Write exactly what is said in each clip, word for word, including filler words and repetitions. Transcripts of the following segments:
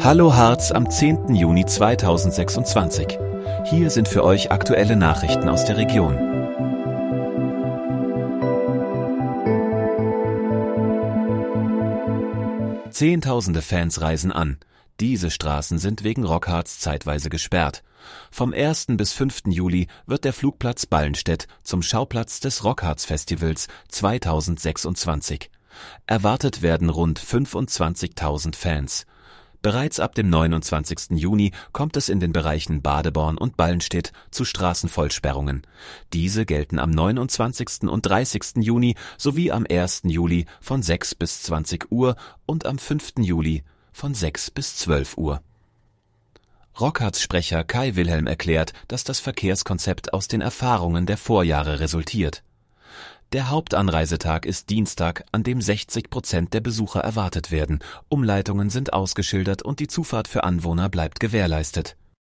Hallo Harz am zehnten Juni zweitausendsechsundzwanzig. Hier sind für euch aktuelle Nachrichten aus der Region. Zehntausende Fans reisen an. Diese Straßen sind wegen Rockharz zeitweise gesperrt. Vom ersten bis fünften Juli wird der Flugplatz Ballenstedt zum Schauplatz des Rockharz-Festivals zweitausendsechsundzwanzig. Erwartet werden rund fünfundzwanzigtausend Fans. Bereits ab dem neunundzwanzigsten Juni kommt es in den Bereichen Badeborn und Ballenstedt zu Straßenvollsperrungen. Diese gelten am neunundzwanzigsten und dreißigsten Juni sowie am ersten Juli von sechs bis zwanzig Uhr und am fünften Juli von sechs bis zwölf Uhr. Rockharz-Sprecher Kai Wilhelm erklärt, dass das Verkehrskonzept aus den Erfahrungen der Vorjahre resultiert. Der Hauptanreisetag ist Dienstag, an dem sechzig Prozent der Besucher erwartet werden. Umleitungen sind ausgeschildert und die Zufahrt für Anwohner bleibt gewährleistet.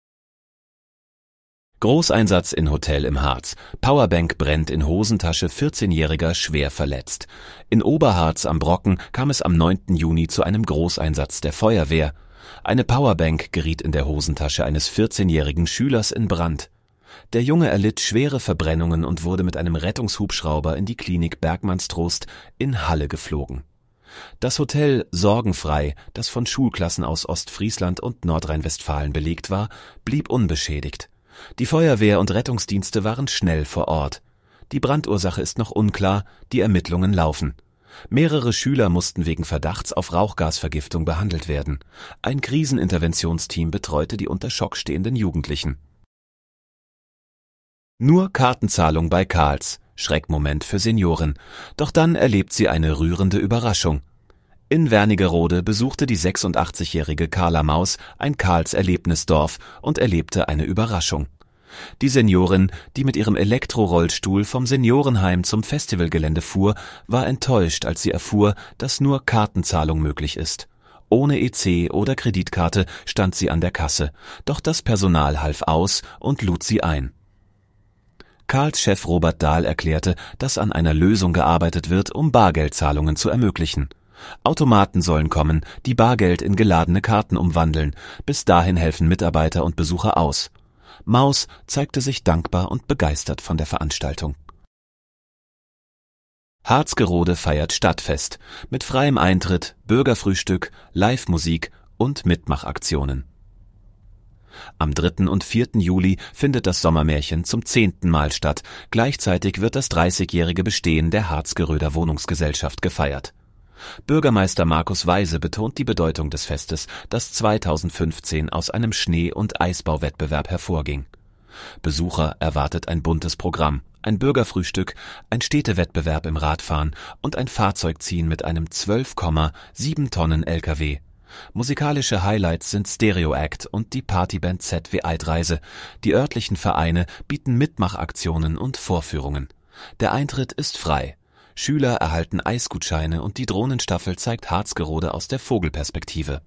Großeinsatz in Hotel im Harz. Powerbank brennt in Hosentasche, vierzehnjähriger schwer verletzt. In Oberharz am Brocken kam es am neunten Juni zu einem Großeinsatz der Feuerwehr. Eine Powerbank geriet in der Hosentasche eines vierzehnjährigen Schülers in Brand. Der Junge erlitt schwere Verbrennungen und wurde mit einem Rettungshubschrauber in die Klinik Bergmannstrost in Halle geflogen. Das Hotel Sorgenfrei, das von Schulklassen aus Ostfriesland und Nordrhein-Westfalen belegt war, blieb unbeschädigt. Die Feuerwehr und Rettungsdienste waren schnell vor Ort. Die Brandursache ist noch unklar, die Ermittlungen laufen. Mehrere Schüler mussten wegen Verdachts auf Rauchgasvergiftung behandelt werden. Ein Kriseninterventionsteam betreute die unter Schock stehenden Jugendlichen. Nur Kartenzahlung bei Karls, Schreckmoment für Senioren. Doch dann erlebt sie eine rührende Überraschung. In Wernigerode besuchte die sechsundachtzigjährige Carla Maus ein Karls-Erlebnisdorf und erlebte eine Überraschung. Die Seniorin, die mit ihrem Elektrorollstuhl vom Seniorenheim zum Festivalgelände fuhr, war enttäuscht, als sie erfuhr, dass nur Kartenzahlung möglich ist. Ohne E C oder Kreditkarte stand sie an der Kasse, doch das Personal half aus und lud sie ein. Karls Chef Robert Dahl erklärte, dass an einer Lösung gearbeitet wird, um Bargeldzahlungen zu ermöglichen. Automaten sollen kommen, die Bargeld in geladene Karten umwandeln. Bis dahin helfen Mitarbeiter und Besucher aus. Maus zeigte sich dankbar und begeistert von der Veranstaltung. Harzgerode feiert Stadtfest mit freiem Eintritt, Bürgerfrühstück, Live-Musik und Mitmachaktionen. Am dritten und vierten Juli findet das Sommermärchen zum zehnten Mal statt. Gleichzeitig wird das dreißigjährige Bestehen der Harzgeröder Wohnungsgesellschaft gefeiert. Bürgermeister Markus Weise betont die Bedeutung des Festes, das zweitausendfünfzehn aus einem Schnee- und Eisbauwettbewerb hervorging. Besucher erwartet ein buntes Programm, ein Bürgerfrühstück, ein Städtewettbewerb im Radfahren und ein Fahrzeugziehen mit einem zwölf Komma sieben Tonnen L K W. Musikalische Highlights sind Stereo Act und die Partyband Z W Eidreise. Die örtlichen Vereine bieten Mitmachaktionen und Vorführungen. Der Eintritt ist frei. Schüler erhalten Eisgutscheine und die Drohnenstaffel zeigt Harzgerode aus der Vogelperspektive.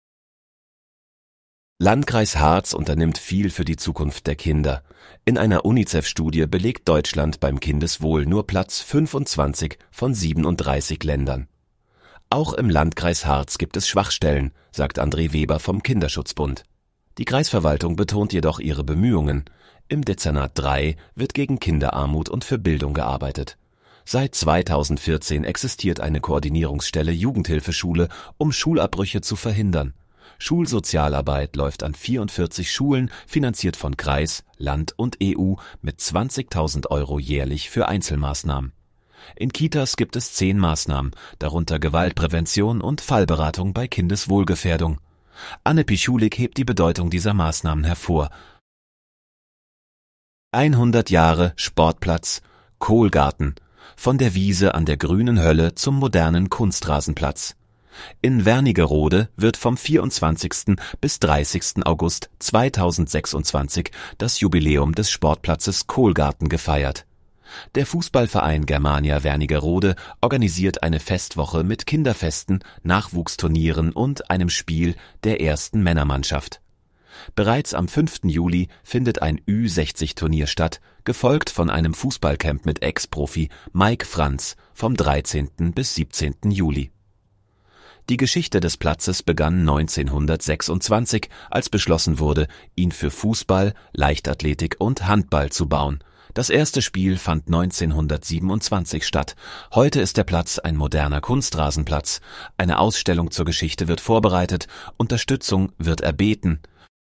Landkreis Harz unternimmt viel für die Zukunft der Kinder. In einer UNICEF-Studie belegt Deutschland beim Kindeswohl nur Platz fünfundzwanzig von siebenunddreißig Ländern. Auch im Landkreis Harz gibt es Schwachstellen, sagt André Weber vom Kinderschutzbund. Die Kreisverwaltung betont jedoch ihre Bemühungen. Im Dezernat drei wird gegen Kinderarmut und für Bildung gearbeitet. Seit zweitausendvierzehn existiert eine Koordinierungsstelle Jugendhilfeschule, um Schulabbrüche zu verhindern. Schulsozialarbeit läuft an vierundvierzig Schulen, finanziert von Kreis, Land und E U mit zwanzigtausend Euro jährlich für Einzelmaßnahmen. In Kitas gibt es zehn Maßnahmen, darunter Gewaltprävention und Fallberatung bei Kindeswohlgefährdung. Anne Pichulik hebt die Bedeutung dieser Maßnahmen hervor. hundert Jahre Sportplatz Kohlgarten. Von der Wiese an der grünen Hölle zum modernen Kunstrasenplatz. In Wernigerode wird vom vierundzwanzigsten bis dreißigsten August zweitausendsechsundzwanzig das Jubiläum des Sportplatzes Kohlgarten gefeiert. Der Fußballverein Germania Wernigerode organisiert eine Festwoche mit Kinderfesten, Nachwuchsturnieren und einem Spiel der ersten Männermannschaft. Bereits am fünften Juli findet ein Ü sechzig Turnier statt, gefolgt von einem Fußballcamp mit Ex-Profi Mike Franz vom dreizehnten bis siebzehnten Juli. Die Geschichte des Platzes begann neunzehnhundertsechsundzwanzig, als beschlossen wurde, ihn für Fußball, Leichtathletik und Handball zu bauen. Das erste Spiel fand neunzehnhundertsiebenundzwanzig statt. Heute ist der Platz ein moderner Kunstrasenplatz. Eine Ausstellung zur Geschichte wird vorbereitet, Unterstützung wird erbeten.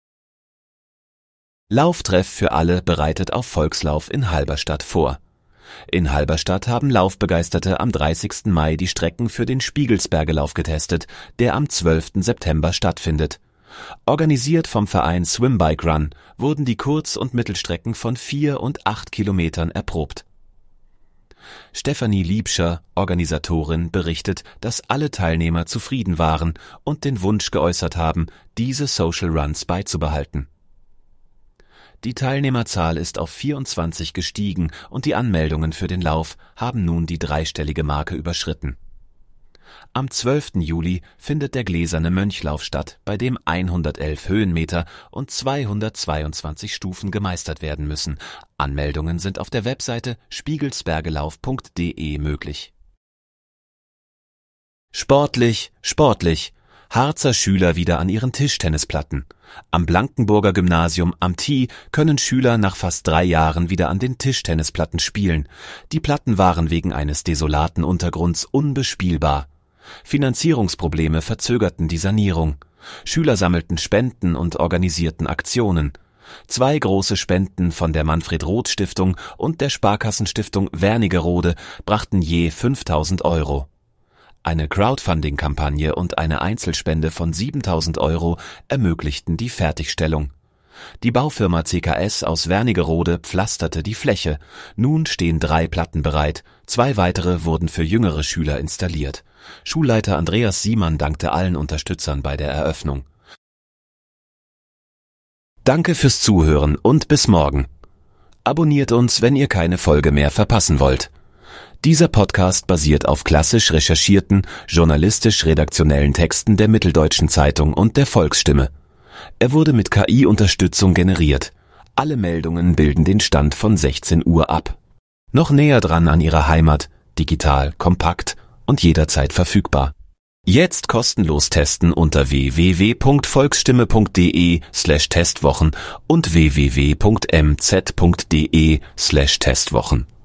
Lauftreff für alle bereitet auf Volkslauf in Halberstadt vor. In Halberstadt haben Laufbegeisterte am dreißigsten Mai die Strecken für den Spiegelsbergelauf getestet, der am zwölften September stattfindet. Organisiert vom Verein Swim Bike Run wurden die Kurz- und Mittelstrecken von vier und acht Kilometern erprobt. Stefanie Liebscher, Organisatorin, berichtet, dass alle Teilnehmer zufrieden waren und den Wunsch geäußert haben, diese Social Runs beizubehalten. Die Teilnehmerzahl ist auf vierundzwanzig gestiegen und die Anmeldungen für den Lauf haben nun die dreistellige Marke überschritten. Am zwölften Juli findet der Gläserne Mönchlauf statt, bei dem hundertelf Höhenmeter und zweihundertzweiundzwanzig Stufen gemeistert werden müssen. Anmeldungen sind auf der Webseite spiegelsbergelauf punkt de möglich. Sportlich, sportlich. Harzer Schüler wieder an ihren Tischtennisplatten. Am Blankenburger Gymnasium am Thie können Schüler nach fast drei Jahren wieder an den Tischtennisplatten spielen. Die Platten waren wegen eines desolaten Untergrunds unbespielbar. Finanzierungsprobleme verzögerten die Sanierung. Schüler sammelten Spenden und organisierten Aktionen. Zwei große Spenden von der Manfred-Roth-Stiftung und der Sparkassenstiftung Wernigerode brachten je fünftausend Euro. Eine Crowdfunding-Kampagne und eine Einzelspende von siebentausend Euro ermöglichten die Fertigstellung. Die Baufirma C K S aus Wernigerode pflasterte die Fläche. Nun stehen drei Platten bereit. Zwei weitere wurden für jüngere Schüler installiert. Schulleiter Andreas Siemann dankte allen Unterstützern bei der Eröffnung. Danke fürs Zuhören und bis morgen. Abonniert uns, wenn ihr keine Folge mehr verpassen wollt. Dieser Podcast basiert auf klassisch recherchierten, journalistisch-redaktionellen Texten der Mitteldeutschen Zeitung und der Volksstimme. Er wurde mit K I-Unterstützung generiert. Alle Meldungen bilden den Stand von sechzehn Uhr ab. Noch näher dran an Ihrer Heimat, digital, kompakt und jederzeit verfügbar. Jetzt kostenlos testen unter w w w punkt volksstimme punkt de slash testwochen und w w w punkt m z punkt de slash testwochen.